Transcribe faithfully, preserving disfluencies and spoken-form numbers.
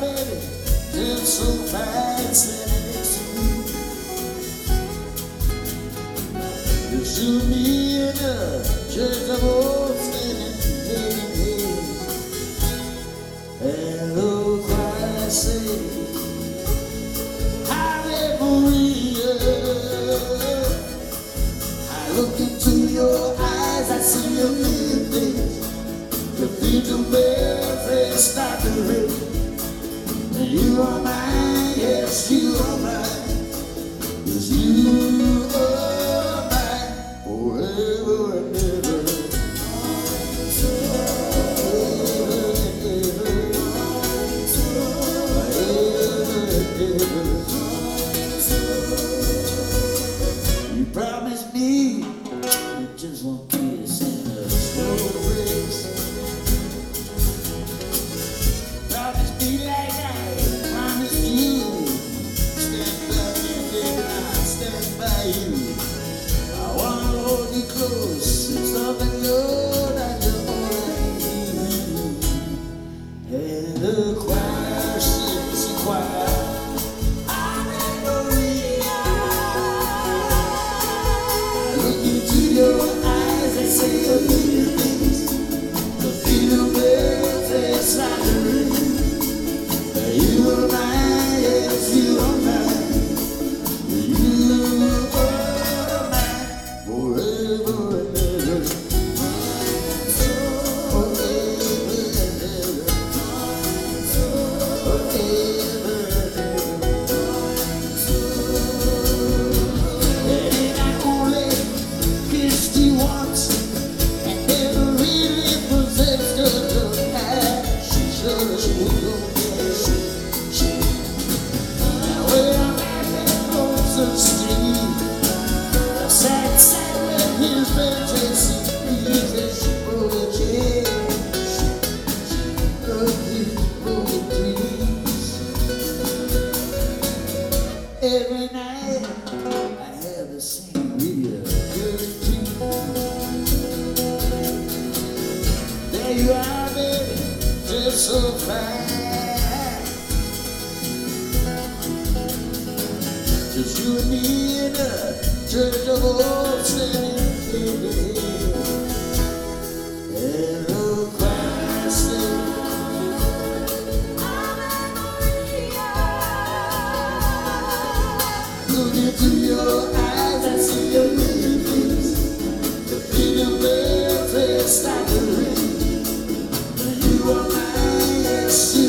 baby, just so fine, standing next to me. You shoot me in the church of old standing head in head. And the choir say, Hallelujah. I look into your eyes, I see a million things. The future bells start to ring. You are mine, yes, you are mine. Yes, you are mine forever and ever. You promised me you just won't kiss and a slow grace. Promise me like I promised you. Stand by me, baby, I'll stand by you. I wanna hold you close. It's something good that you already. And the choir sings the choir. Your eyes, they say a million things. The feeling bells, they start to ring. You are mine, yes, you are mine. You are mine forever and ever. Forever and ever. Forever and ever. And I only kissed you once and never really possessed her. She sure would go there. Now when I'm at that Rosa Street, I sat sat with his fantasy. He said she wrote a chair. She loved his broken dreams. Every night I have the same video. There you are, baby, just so fine. Just you and me in the church of old standing head to head. And the choir sings, look into your eyes, I see a million things. The feeling bells, they start to ring. You are mine, yes, you